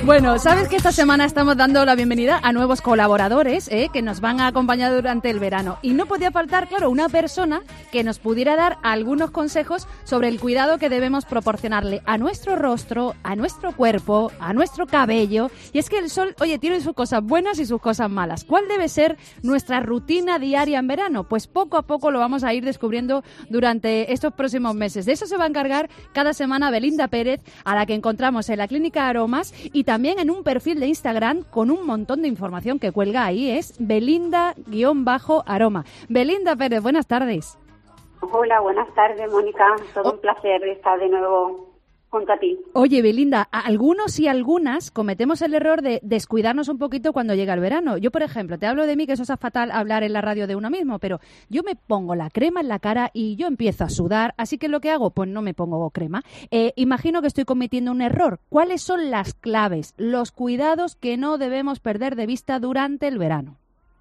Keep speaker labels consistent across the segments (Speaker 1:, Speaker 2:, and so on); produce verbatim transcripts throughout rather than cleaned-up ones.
Speaker 1: Bueno, sabes que esta semana estamos dando la bienvenida a nuevos colaboradores eh, que nos van a acompañar durante el verano. Y no podía faltar, claro, una persona que nos pudiera dar algunos consejos sobre el cuidado que debemos proporcionarle a nuestro rostro, a nuestro cuerpo, a nuestro cabello. Y es que el sol, oye, tiene sus cosas buenas y sus cosas malas. ¿Cuál debe ser nuestra rutina diaria en verano? Pues poco a poco lo vamos a ir descubriendo durante estos próximos meses. De eso se va a encargar cada semana Belinda Pérez, a la que encontramos en la Clínica Aromas y también en un perfil de Instagram con un montón de información que cuelga ahí. Es Belinda-aroma. Belinda Pérez, buenas tardes.
Speaker 2: Hola, buenas tardes, Mónica. Todo oh. un placer estar de nuevo junto a ti.
Speaker 1: Oye, Belinda, algunos y algunas cometemos el error de descuidarnos un poquito cuando llega el verano. Yo, por ejemplo, te hablo de mí, que eso es fatal hablar en la radio de uno mismo, pero yo me pongo la crema en la cara y yo empiezo a sudar, así que lo que hago, pues no me pongo crema. Eh, imagino que estoy cometiendo un error. ¿Cuáles son las claves, los cuidados que no debemos perder de vista durante el verano?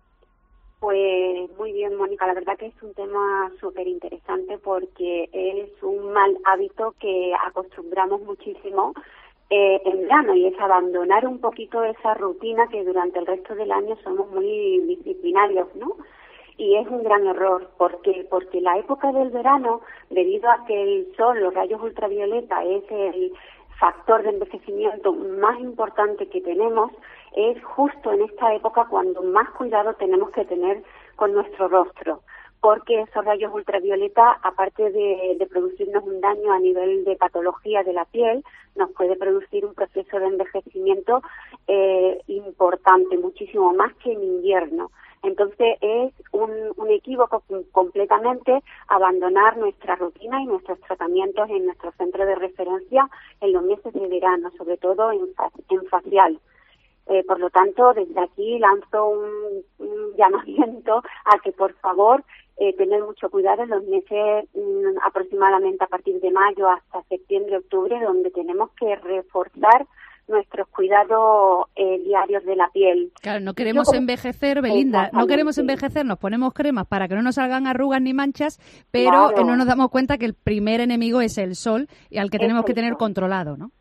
Speaker 2: Pues muy bien, Mónica, la verdad que es un tema súper interesante porque es un mal hábito que acostumbramos muchísimo eh, en verano, y es abandonar un poquito esa rutina que durante el resto del año somos muy disciplinarios, ¿no? Y es un gran error. ¿Por qué? Porque la época del verano, debido a que el sol, los rayos ultravioleta, es el factor de envejecimiento más importante que tenemos, es justo en esta época cuando más cuidado tenemos que tener con nuestro rostro, porque esos rayos ultravioleta, aparte de, de producirnos un daño a nivel de patología de la piel, nos puede producir un proceso de envejecimiento eh, importante, muchísimo más que en invierno. Entonces es un, un equívoco completamente abandonar nuestra rutina y nuestros tratamientos en nuestro centro de referencia en los meses de verano, sobre todo en, en facial. Eh, por lo tanto, desde aquí lanzo un, un llamamiento a que, por favor, eh, tener mucho cuidado en los meses mm, aproximadamente a partir de mayo hasta septiembre, octubre, donde tenemos que reforzar nuestros cuidados eh, diarios de la piel.
Speaker 1: Claro, no queremos Yo, envejecer, Belinda, no queremos envejecer, nos ponemos cremas para que no nos salgan arrugas ni manchas, pero claro, eh, no nos damos cuenta que el primer enemigo es el sol y al que tenemos es que tener sol. controlado, ¿no?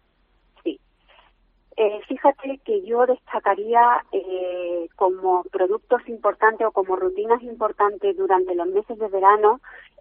Speaker 2: Eh, fíjate que yo destacaría eh, como productos importantes o como rutinas importantes durante los meses de verano,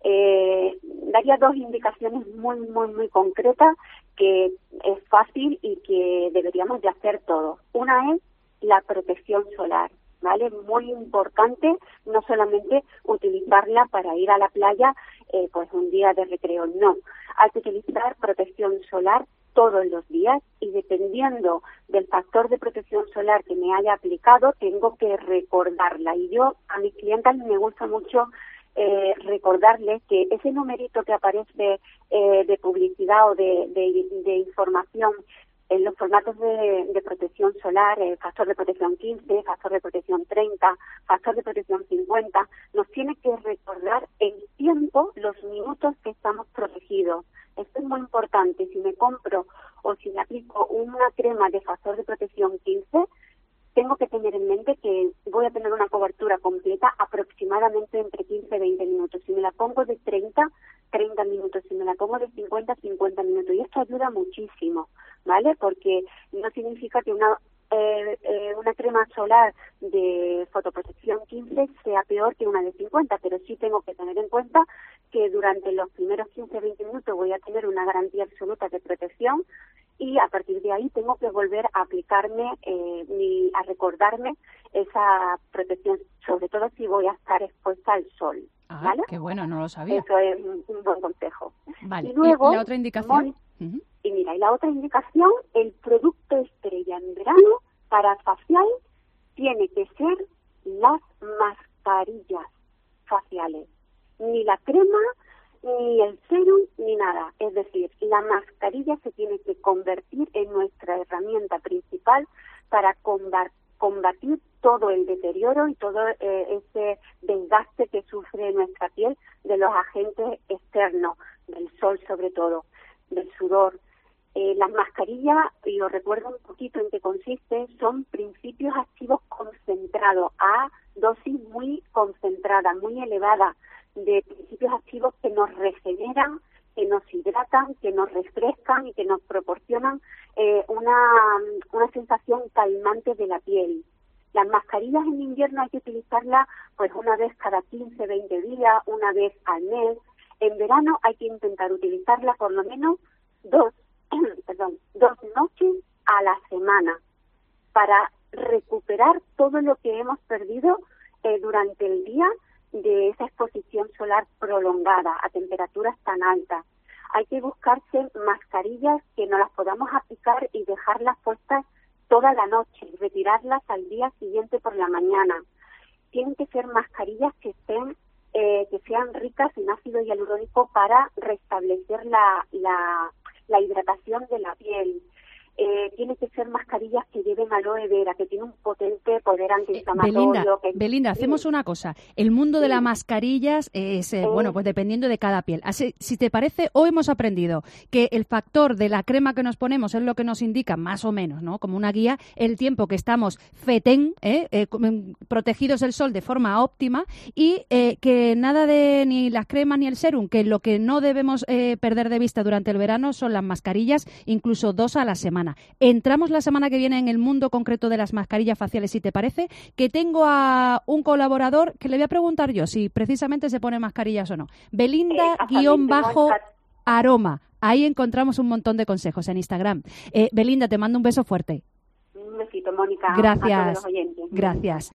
Speaker 2: eh, daría dos indicaciones muy, muy, muy concretas que es fácil y que deberíamos de hacer todos. Una es la protección solar, ¿vale? Muy importante no solamente utilizarla para ir a la playa, eh, pues un día de recreo, no. Hay que utilizar protección solar todos los días y dependiendo del factor de protección solar que me haya aplicado, tengo que recordarla. Y yo a mis clientes me gusta mucho eh, recordarles que ese numerito que aparece eh, de publicidad o de, de, de información en los formatos de, de protección solar, el factor de protección quince, factor de protección treinta, factor de protección cincuenta, nos tiene que recordar el tiempo, los minutos que estamos protegidos. Esto es muy importante. Si me compro o si me aplico una crema de factor de protección quince, tengo que tener en mente que voy a tener una cobertura completa aproximadamente entre quince y veinte minutos. Si me la pongo de treinta, treinta minutos. Si me la pongo de cincuenta, cincuenta minutos. Y esto ayuda muchísimo, ¿vale? Porque no significa que una eh, eh, una crema solar de fotoprotección quince sea peor que una de cincuenta, pero sí tengo que tener en cuenta que durante los primeros quince a veinte minutos voy a tener una garantía absoluta de protección y a partir de ahí tengo que volver a aplicarme, eh, mi, a recordarme esa protección, sobre todo si voy a estar expuesta al sol.
Speaker 1: Ah,
Speaker 2: ¿vale?
Speaker 1: Qué bueno, no lo sabía.
Speaker 2: Eso es un, un buen consejo.
Speaker 1: Vale.
Speaker 2: Y luego,
Speaker 1: ¿Y la otra indicación?
Speaker 2: Mon- uh-huh. Y mira, y la otra indicación, el producto estrella en verano para facial tiene que ser las mascarillas faciales. Ni la crema, ni el serum, ni nada. Es decir, la mascarilla se tiene que convertir en nuestra herramienta principal para combatir, combatir todo el deterioro y todo eh, ese desgaste que sufre nuestra piel de los agentes externos, del sol sobre todo, del sudor. Eh, las mascarillas, y os recuerdo un poquito en qué consiste, son principios activos concentrados a dosis muy concentrada, muy elevada, de principios activos que nos regeneran, que nos hidratan, que nos refrescan y que nos proporcionan eh, una, una sensación calmante de la piel. Las mascarillas en invierno hay que utilizarlas pues una vez cada quince, veinte días, una vez al mes. En verano hay que intentar utilizarlas por lo menos dos, perdón, dos noches a la semana para recuperar todo lo que hemos perdido eh, durante el día de esa exposición solar prolongada a temperaturas tan altas. Hay que buscarse mascarillas que no las podamos aplicar y dejarlas puestas toda la noche y retirarlas al día siguiente por la mañana. Tienen que ser mascarillas que estén eh, que sean ricas en ácido hialurónico para restablecer la, la, la hidratación de la piel. Eh, tiene que ser mascarillas que lleven aloe vera, que tiene un potente poder antiinflamatorio.
Speaker 1: Eh, Belinda,
Speaker 2: que...
Speaker 1: Belinda, hacemos
Speaker 2: sí.
Speaker 1: una cosa. El mundo
Speaker 2: sí.
Speaker 1: de las mascarillas es, eh,
Speaker 2: sí.
Speaker 1: bueno, pues dependiendo de cada piel. Así, si te parece, hoy hemos aprendido que el factor de la crema que nos ponemos es lo que nos indica, más o menos, ¿no? Como una guía, el tiempo que estamos fetén, ¿eh? Eh, protegidos del sol de forma óptima y eh, que nada de ni las cremas ni el serum, que lo que no debemos eh, perder de vista durante el verano son las mascarillas, incluso dos a la semana. Entramos la semana que viene en el mundo concreto de las mascarillas faciales, si te parece, que tengo a un colaborador que le voy a preguntar yo si precisamente se pone mascarillas o no. Belinda-aroma. Ahí encontramos un montón de consejos en Instagram. Eh, Belinda, te mando un beso fuerte.
Speaker 2: Un besito, Mónica.
Speaker 1: Gracias.
Speaker 2: A todos los oyentes.
Speaker 1: Gracias.